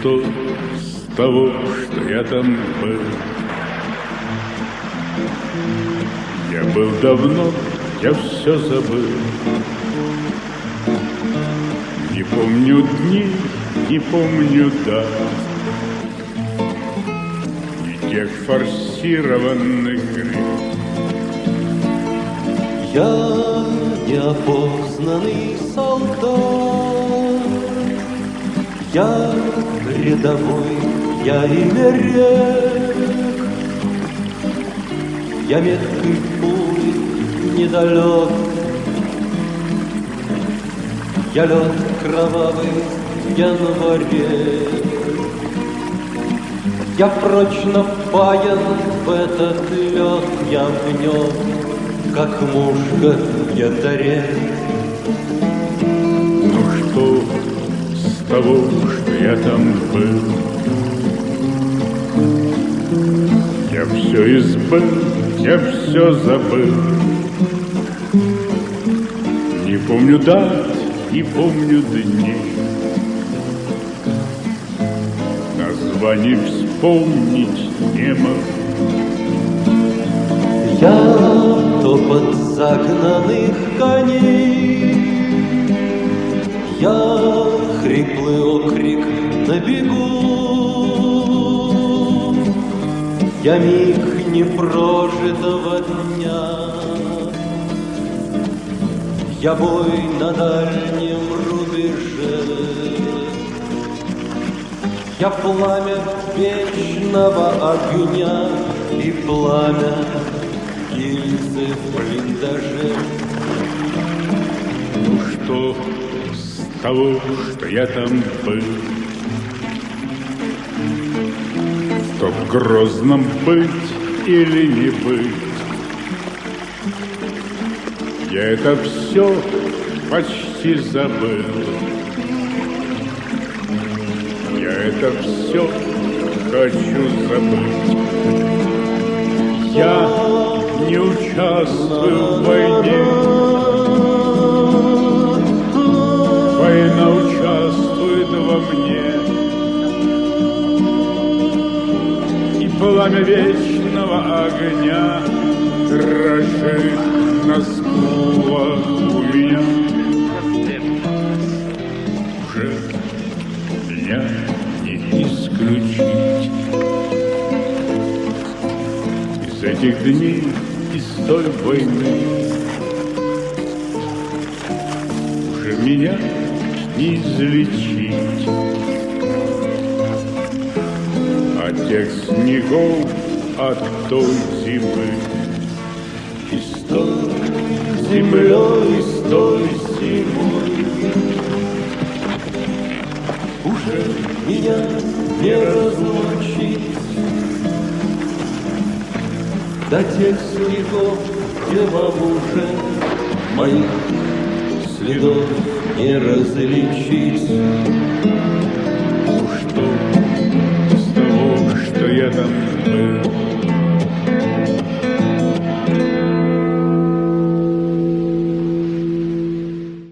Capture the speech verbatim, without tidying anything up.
что с того, что я там был? Я был давно, я все забыл. Не помню дни, не помню дат, и тех форсированных грез. Я неопознанный солдат, я рядовой, я имя рек, я меткий путь недалек, я лед кровавый в январе. Я прочно впаян в этот лед, я в нем, как мушка в янтаре. Ну что с того, что я там был? Я все избыл, я все забыл. Не помню дат, не помню дней. Названий вспомнить не могу. Я топот загнанных коней, я хриплый окрик на бегу, я миг непрожитого дня, я бой на дальнем рубеже, я пламя вечного огня и пламя гильзы в блиндаже. Ну что с того, что я там был? В том грозном быть или не быть? Я это все почти забыл. Я это все хочу забыть. Я не участвую в войне. Война участвует во мне. И пламя вечного огня дрожит на скулах у меня. Уже меня не исключить из этих дней, из той войны. Уже меня не излечить от тех снегов, от той зимы. И с той землей, и с той зимой Уже меня не разлучить до тех снегов, где вам уже моих следов не различить.